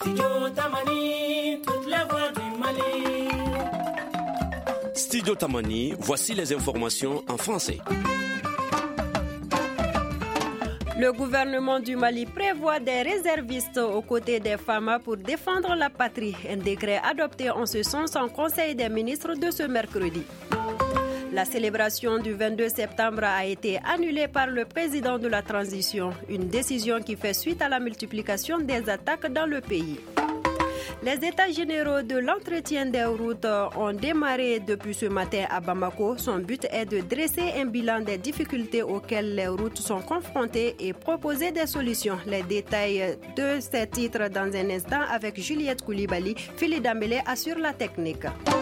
Studio Tamani, voici les informations en français. Le gouvernement du Mali prévoit des réservistes aux côtés des femmes pour défendre la patrie. Un décret adopté en ce sens en Conseil des ministres de ce mercredi. La célébration du 22 septembre a été annulée par le président de la transition, une décision qui fait suite à la multiplication des attaques dans le pays. Les états généraux de l'entretien des routes ont démarré depuis ce matin à Bamako. Son but est de dresser un bilan des difficultés auxquelles les routes sont confrontées et proposer des solutions. Les détails de ces titres dans un instant avec Juliette Koulibaly. Philippe Dambélé assure la technique.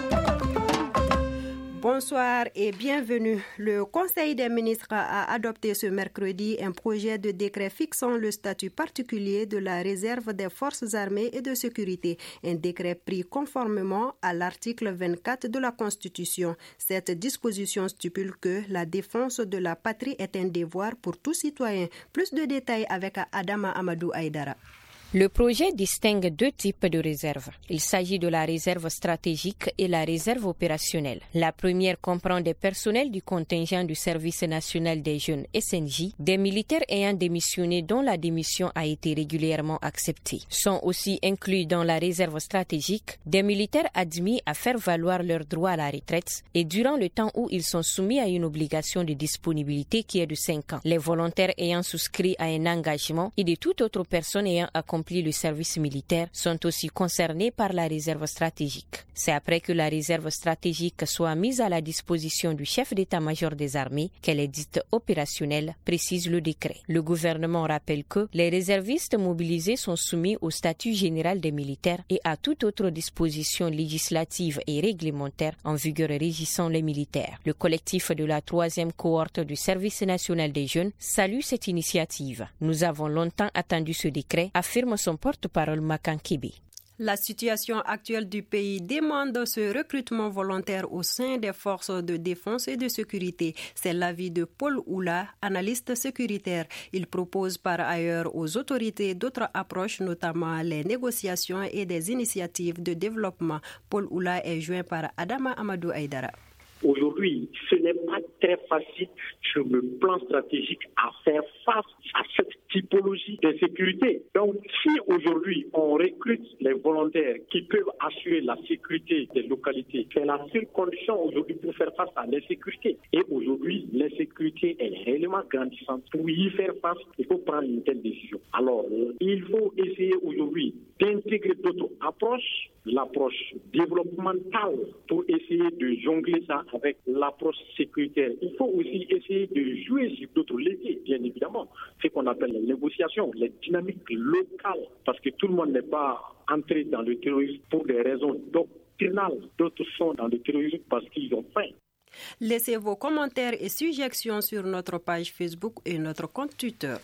Bonsoir et bienvenue. Le Conseil des ministres a adopté ce mercredi un projet de décret fixant le statut particulier de la réserve des forces armées et de sécurité. Un décret pris conformément à l'article 24 de la Constitution. Cette disposition stipule que la défense de la patrie est un devoir pour tout citoyen. Plus de détails avec Adama Amadou Aïdara. Le projet distingue deux types de réserves. Il s'agit de la réserve stratégique et la réserve opérationnelle. La première comprend des personnels du contingent du Service national des jeunes SNJ, des militaires ayant démissionné dont la démission a été régulièrement acceptée. Sont aussi inclus dans la réserve stratégique des militaires admis à faire valoir leurs droits à la retraite et durant le temps où ils sont soumis à une obligation de disponibilité qui est de 5 ans. Les volontaires ayant souscrit à un engagement et de toute autre personne ayant accompli le service militaire sont aussi concernés par la réserve stratégique. C'est après que la réserve stratégique soit mise à la disposition du chef d'état-major des armées qu'elle est dite opérationnelle, précise le décret. Le gouvernement rappelle que les réservistes mobilisés sont soumis au statut général des militaires et à toute autre disposition législative et réglementaire en vigueur régissant les militaires. Le collectif de la 3e cohorte du Service national des jeunes salue cette initiative. Nous avons longtemps attendu ce décret, affirme son porte-parole Makan Kébé. La situation actuelle du pays demande ce recrutement volontaire au sein des forces de défense et de sécurité. C'est l'avis de Paul Oula, analyste sécuritaire. Il propose par ailleurs aux autorités d'autres approches, notamment les négociations et des initiatives de développement. Paul Oula est joint par Adama Amadou Aïdara. Aujourd'hui, ce n'est pas très facile sur le plan stratégique à faire face à cette typologie de sécurité. Donc, si aujourd'hui on recrute les volontaires qui peuvent assurer la sécurité des localités, c'est la seule condition aujourd'hui pour faire face à l'insécurité. Et aujourd'hui, l'insécurité est réellement grandissante. Pour y faire face, il faut prendre une telle décision. Alors, il faut essayer aujourd'hui d'intégrer d'autres approches, l'approche développementale pour essayer de jongler ça avec l'approche sécuritaire. Il faut aussi essayer de jouer sur d'autres leviers, bien évidemment. Ce qu'on appelle les négociations, les dynamiques locales, parce que tout le monde n'est pas entré dans le terrorisme pour des raisons doctrinales. D'autres sont dans le terrorisme parce qu'ils ont faim. Laissez vos commentaires et suggestions sur notre page Facebook et notre compte Twitter.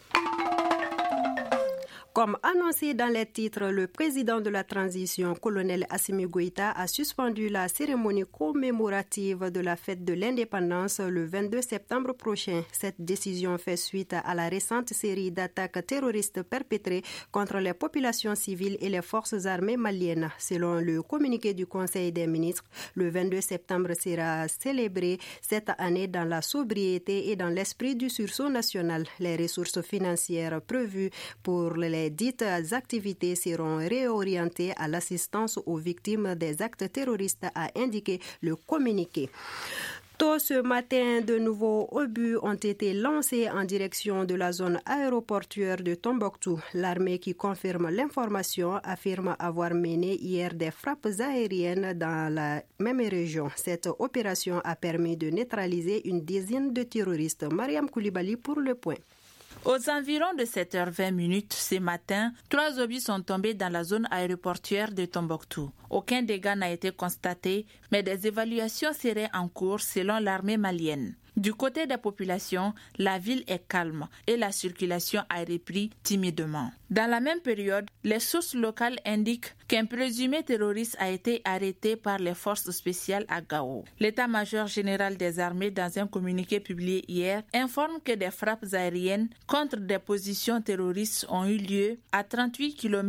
Comme annoncé dans les titres, le président de la transition, colonel Assimi Goïta, a suspendu la cérémonie commémorative de la fête de l'indépendance le 22 septembre prochain. Cette décision fait suite à la récente série d'attaques terroristes perpétrées contre les populations civiles et les forces armées maliennes. Selon le communiqué du Conseil des ministres, le 22 septembre sera célébré cette année dans la sobriété et dans l'esprit du sursaut national. Les ressources financières prévues pour les dites activités seront réorientées à l'assistance aux victimes des actes terroristes, a indiqué le communiqué. Tôt ce matin, de nouveaux obus ont été lancés en direction de la zone aéroportuaire de Tombouctou. L'armée qui confirme l'information affirme avoir mené hier des frappes aériennes dans la même région. Cette opération a permis de neutraliser une dizaine de terroristes. Mariam Koulibaly pour Le Point. Aux environs de 7h20 ce matin, 3 obus sont tombés dans la zone aéroportuaire de Tombouctou. Aucun dégât n'a été constaté, mais des évaluations seraient en cours selon l'armée malienne. Du côté des populations, la ville est calme et la circulation a repris timidement. Dans la même période, les sources locales indiquent qu'un présumé terroriste a été arrêté par les forces spéciales à Gao. L'état-major général des armées, dans un communiqué publié hier, informe que des frappes aériennes contre des positions terroristes ont eu lieu à 38 km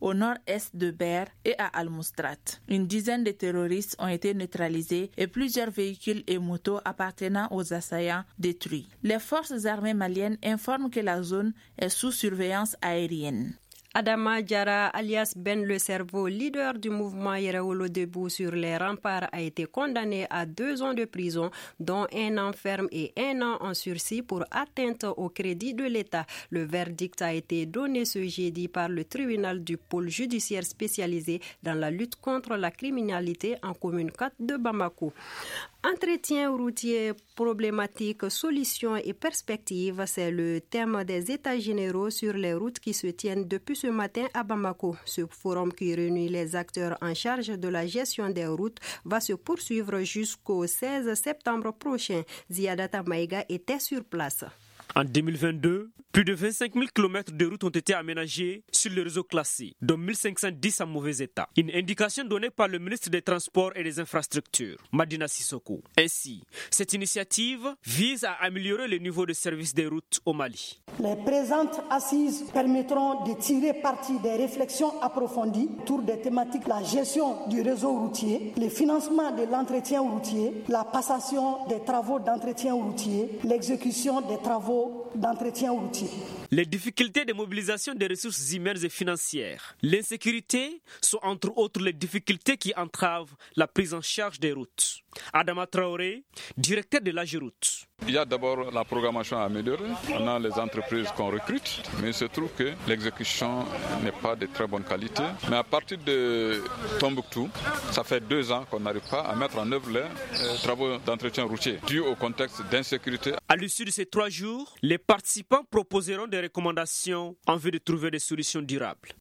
au nord-est de Ber et à Al-Mustrat. Une dizaine de terroristes ont été neutralisés et plusieurs véhicules et motos appartenant aux assaillants détruits. Les forces armées maliennes informent que la zone est sous surveillance aérienne. Adama Diarra, alias Ben le Cerveau, leader du mouvement Yerawolo Debout sur les remparts, a été condamné à 2 ans de prison, dont 1 an ferme et 1 an en sursis pour atteinte au crédit de l'État. Le verdict a été donné ce jeudi par le tribunal du pôle judiciaire spécialisé dans la lutte contre la criminalité en commune 4 de Bamako. Entretien routier problématique, solutions et perspectives, c'est le thème des États généraux sur les routes qui se tiennent depuis ce matin à Bamako. Ce forum qui réunit les acteurs en charge de la gestion des routes va se poursuivre jusqu'au 16 septembre prochain. Ziadata Maïga était sur place. En 2022, plus de 25 000 km de routes ont été aménagées sur le réseau classé, dont 1510 en mauvais état. Une indication donnée par le ministre des Transports et des Infrastructures, Madina Sissoko. Ainsi, cette initiative vise à améliorer le niveau de service des routes au Mali. Les présentes assises permettront de tirer parti des réflexions approfondies autour des thématiques la gestion du réseau routier, le financement de l'entretien routier, la passation des travaux d'entretien routier, l'exécution des travaux d'entretien routier. Les difficultés de mobilisation des ressources humaines et financières, l'insécurité sont entre autres les difficultés qui entravent la prise en charge des routes. Adama Traoré, directeur de l'AGEROUTE. Il y a d'abord la programmation à améliorer. On a les entreprises qu'on recrute, mais il se trouve que l'exécution n'est pas de très bonne qualité. Mais à partir de Tombouctou, ça fait 2 ans qu'on n'arrive pas à mettre en œuvre les travaux d'entretien routier, dû au contexte d'insécurité. À l'issue de ces 3 jours, les participants proposeront des recommandations en vue de trouver des solutions durables.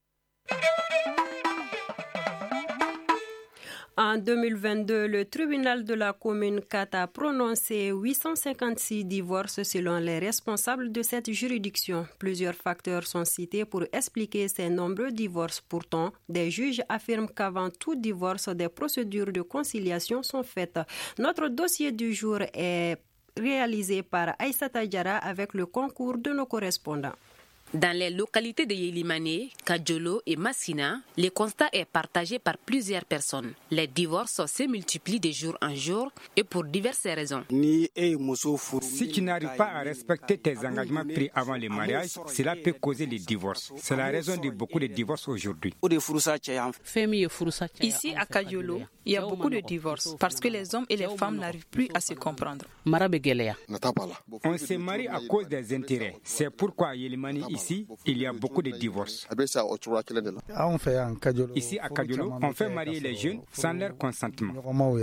En 2022, le tribunal de la commune 4 a prononcé 856 divorces selon les responsables de cette juridiction. Plusieurs facteurs sont cités pour expliquer ces nombreux divorces. Pourtant, des juges affirment qu'avant tout divorce, des procédures de conciliation sont faites. Notre dossier du jour est réalisé par Aïssata Diarra avec le concours de nos correspondants. Dans les localités de Yelimane, Kadjolo et Massina, le constat est partagé par plusieurs personnes. Les divorces se multiplient de jour en jour et pour diverses raisons. Si tu n'arrives pas à respecter tes engagements pris avant le mariage, cela peut causer le divorce. C'est la raison de beaucoup de divorces aujourd'hui. Ici à Kadjolo, il y a beaucoup de divorces parce que les hommes et les femmes n'arrivent plus à se comprendre. On se marie à cause des intérêts. C'est pourquoi à Yelimane, ici, il y a beaucoup de divorces. Ici à Kadjolo, on fait marier les jeunes sans leur consentement.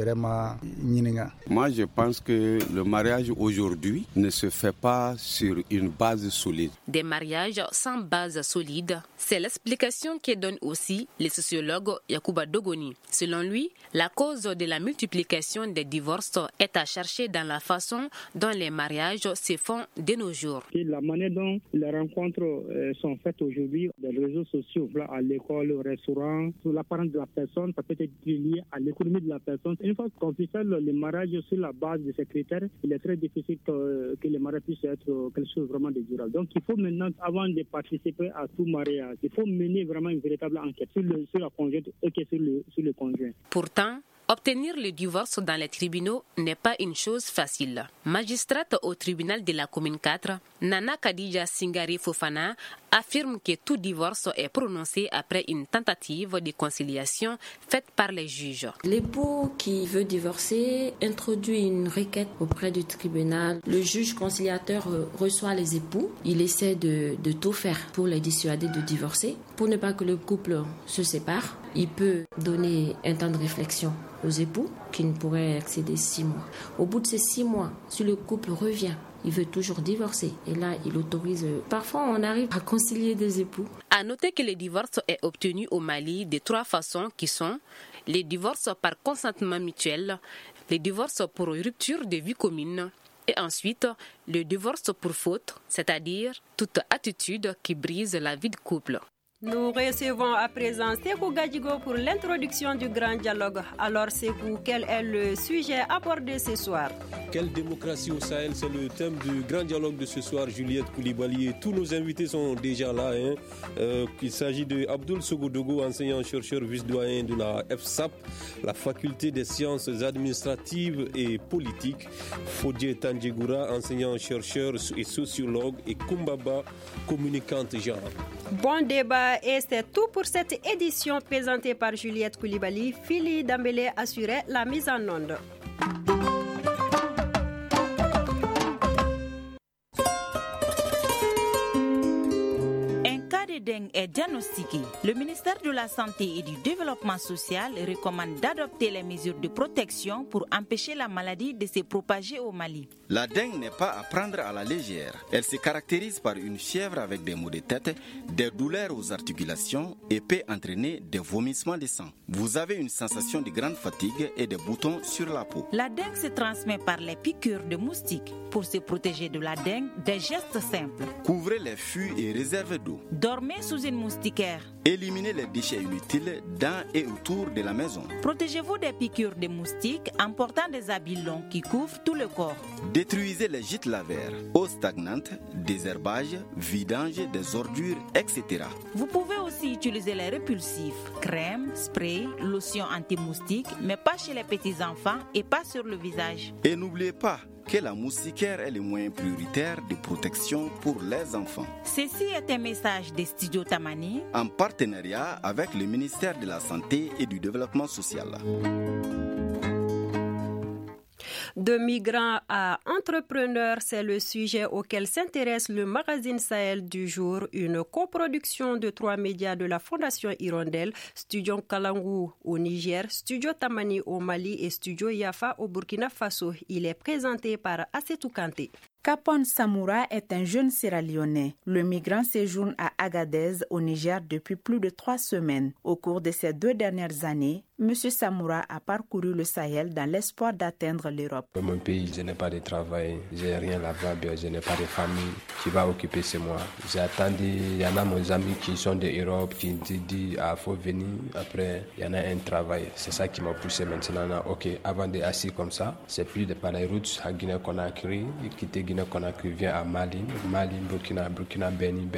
Moi, je pense que le mariage aujourd'hui ne se fait pas sur une base solide. Des mariages sans base solide, c'est l'explication que donne aussi le sociologue Yacouba Dogoni. Selon lui, la cause de la multiplication des divorces est à chercher dans la façon dont les mariages se font de nos jours. La manière dont les rencontres sont faites aujourd'hui, les réseaux sociaux, à l'école, au restaurant, sur l'apparence de la personne, ça peut être lié à l'économie de la personne. Une fois qu'on fait le mariage sur la base de ces critères, il est très difficile que le mariage puisse être quelque chose vraiment de durable. Donc il faut maintenant, avant de participer à tout mariage, il faut mener vraiment une véritable enquête sur la conjointe et sur le conjoint. Pourtant, obtenir le divorce dans les tribunaux n'est pas une chose facile. Magistrate au tribunal de la commune 4, Nana Kadija Singari Fofana affirme que tout divorce est prononcé après une tentative de conciliation faite par les juges. L'époux qui veut divorcer introduit une requête auprès du tribunal. Le juge conciliateur reçoit les époux. Il essaie de tout faire pour les dissuader de divorcer. Pour ne pas que le couple se sépare, il peut donner un temps de réflexion aux époux qui ne pourraient excéder 6 mois. Au bout de ces 6 mois, si le couple revient, il veut toujours divorcer. Et là, il autorise. Parfois, on arrive à concilier des époux. À noter que le divorce est obtenu au Mali de 3 façons qui sont les divorces par consentement mutuel, les divorces pour rupture de vie commune et ensuite le divorce pour faute, c'est-à-dire toute attitude qui brise la vie de couple. Nous recevons à présent Sekou Gadjigo pour l'introduction du grand dialogue. Alors Sekou, quel est le sujet abordé ce soir? Quelle démocratie au Sahel, c'est le thème du grand dialogue de ce soir. Juliette Koulibaly et tous nos invités sont déjà là. Il s'agit de Abdoul Sogodogo, enseignant-chercheur vice-doyen de la FSAP, la faculté des sciences administratives et politiques. Fodje Tandjegoura, enseignant-chercheur et sociologue, et Kumbaba, communicante genre. Bon débat et c'est tout pour cette édition présentée par Juliette Koulibaly. Fili Dambélé assurait la mise en onde. Dengue est diagnostiqué. Le ministère de la Santé et du Développement social recommande d'adopter les mesures de protection pour empêcher la maladie de se propager au Mali. La dengue n'est pas à prendre à la légère. Elle se caractérise par une fièvre avec des maux de tête, des douleurs aux articulations et peut entraîner des vomissements de sang. Vous avez une sensation de grande fatigue et des boutons sur la peau. La dengue se transmet par les piqûres de moustiques. Pour se protéger de la dengue, des gestes simples. Couvrez les fûts et réserves d'eau. Dormez sous une moustiquaire. Éliminez les déchets inutiles dans et autour de la maison. Protégez-vous des piqûres de moustiques en portant des habits longs qui couvrent tout le corps. Détruisez les gîtes lavaires, eau stagnante, désherbage, vidange des ordures, etc. Vous pouvez aussi utiliser les répulsifs, crème, spray, lotion anti-moustique, mais pas chez les petits-enfants et pas sur le visage. Et n'oubliez pas que la moustiquaire est le moyen prioritaire de protection pour les enfants. Ceci est un message des studios Tamani en partenariat avec le ministère de la Santé et du Développement social. De migrants à entrepreneurs, c'est le sujet auquel s'intéresse le magazine Sahel du jour, une coproduction de 3 médias de la Fondation Hirondelle, Studio Kalangu au Niger, Studio Tamani au Mali et Studio Yafa au Burkina Faso. Il est présenté par Assetou Kanté. Kapon Samoura est un jeune Sierra-Léonais. Le migrant séjourne à Agadez, au Niger, depuis plus de 3 semaines. Au cours de ces 2 dernières années, M. Samoura a parcouru le Sahel dans l'espoir d'atteindre l'Europe. Dans mon pays, je n'ai pas de travail, je n'ai rien là-bas, je n'ai pas de famille qui va occuper chez moi. J'ai attendu, il y en a mes amis qui sont d'Europe qui disent ah, faut venir. Après, il y en a un travail. C'est ça qui m'a poussé maintenant. Ok, avant d'être comme ça, c'est plus de par les routes à Guinée-Conakry, quitter Guinée-Conakry vient à Mali, Burkina, Beni.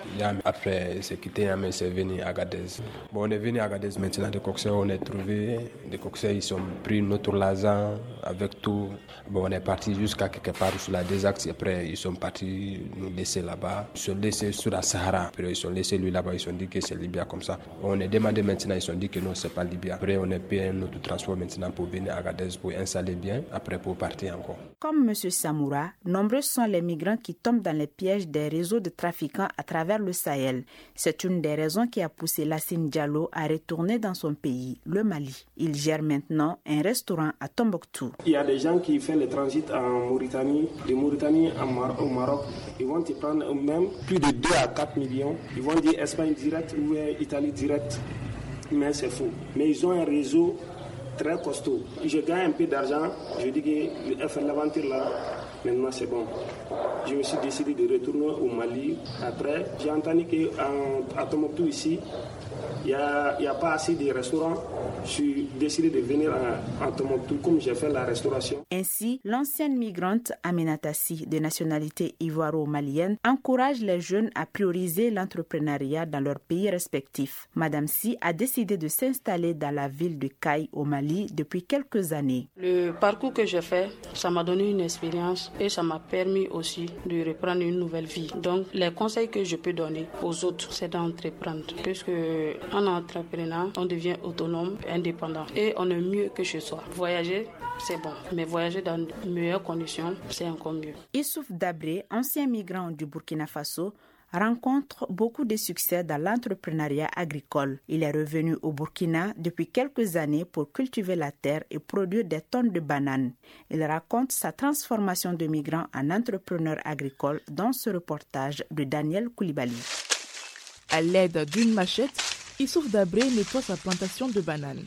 Après, c'est quitté Niamey, c'est venu à Agadez. Bon, on est venu à Agadez maintenant, des cocktails, on est trouvé. Des cocktails, ils ont pris notre l'argent avec tout. Bon, on est parti jusqu'à quelque part sur la désaxe. Après, ils sont partis nous laisser là-bas. Ils sont laissés sur la Sahara. Après, ils sont laissés lui là-bas. Ils ont dit que c'est Libya comme ça. On est demandé maintenant, ils ont dit que non, c'est pas Libya. Après, on est payé notre transport maintenant pour venir à Agadez pour installer bien. Après, pour partir encore. Comme M. Samoura, nombreux sont les migrants qui tombent dans les pièges des réseaux de trafiquants à travers le Sahel. C'est une des raisons qui a poussé Lassine Diallo à retourner dans son pays, le Mali. Il gère maintenant un restaurant à Tombouctou. Il y a des gens qui font le transit en Mauritanie, de Mauritanie au Maroc. Ils vont y prendre même plus de 2 à 4 millions. Ils vont dire Espagne direct ou Italie direct. Mais c'est faux. Mais ils ont un réseau très costaud. Je gagne un peu d'argent. Je dis que faire l'aventure là, maintenant c'est bon. Je me suis décidé de retourner au Mali. Après, j'ai entendu qu'à Tombouctou ici, il n'y a pas assez de restaurants. Je suis décidé de venir à Tombouctou comme j'ai fait la restauration. Ainsi, l'ancienne migrante Aminata Sy, de nationalité ivoiro-malienne, encourage les jeunes à prioriser l'entrepreneuriat dans leur pays respectifs. Madame Sy a décidé de s'installer dans la ville de Kaï au Mali depuis quelques années. Le parcours que j'ai fait, ça m'a donné une expérience et ça m'a permis aussi de reprendre une nouvelle vie. Donc, les conseils que je peux donner aux autres, c'est d'entreprendre. Puisque en entreprenant, on devient autonome, indépendant et on est mieux que chez soi. Voyager, c'est bon, mais voyager dans de meilleures conditions, c'est encore mieux. Issouf Dabré, ancien migrant du Burkina Faso, rencontre beaucoup de succès dans l'entrepreneuriat agricole. Il est revenu au Burkina depuis quelques années pour cultiver la terre et produire des tonnes de bananes. Il raconte sa transformation de migrant en entrepreneur agricole dans ce reportage de Daniel Koulibaly. À l'aide d'une machette, Issouf Dabré nettoie sa plantation de bananes.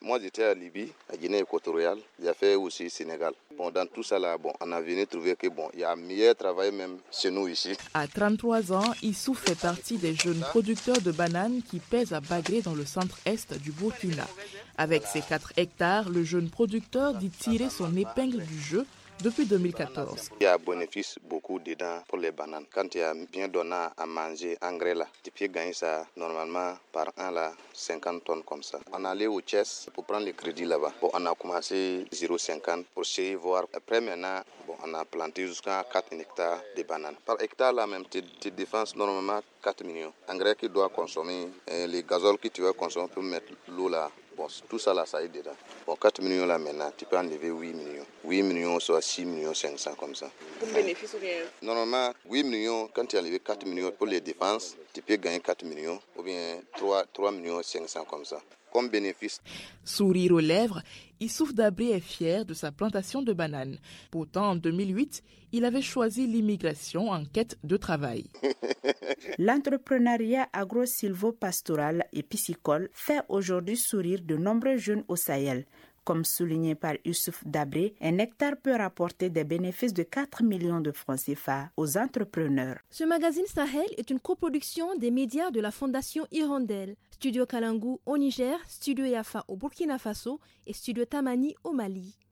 Moi, j'étais à Libye, à Guinée équatoriale. J'ai fait aussi Sénégal. Dans tout ça, là, on a venu trouver que il y a meilleur travail même chez nous ici. À 33 ans, Issou fait partie des jeunes producteurs de bananes qui pèsent à Bagré dans le centre-est du Burkina. Avec ses 4 hectares, le jeune producteur dit tirer son épingle du jeu depuis 2014. Il y a bénéfice beaucoup dedans pour les bananes. Quand tu as bien donné à manger engrais là, tu peux gagner ça normalement par an là 50 tonnes comme ça. On allait au Thiès pour prendre le crédit là-bas. On a commencé 0,50 pour essayer voir. Après maintenant, on a planté jusqu'à 4 hectares de bananes. Par hectare là même, tu défenses normalement 4 millions. Engrais que tu dois consommer, les gazole que tu vas consommer pour mettre l'eau là. Tout ça là, ça est dedans. 4 millions là maintenant, tu peux enlever 8 millions. 8 millions, soit 6 millions 500 comme ça. Pour bénéfice ou bien? Normalement, 8 millions, quand tu as enlevé 4 millions pour les défenses, tu peux gagner 4 millions ou bien 3 millions 500 comme ça. Comme bénéfice. Sourire aux lèvres, Issouf Dabré est fier de sa plantation de bananes. Pourtant, en 2008, il avait choisi l'immigration en quête de travail. L'entrepreneuriat agro-silvo-pastoral et piscicole fait aujourd'hui sourire de nombreux jeunes au Sahel. Comme souligné par Youssouf Dabré, un hectare peut rapporter des bénéfices de 4 millions de francs CFA aux entrepreneurs. Ce magazine Sahel est une coproduction des médias de la Fondation Hirondelle, Studio Kalangu au Niger, Studio Yafa au Burkina Faso et Studio Tamani au Mali.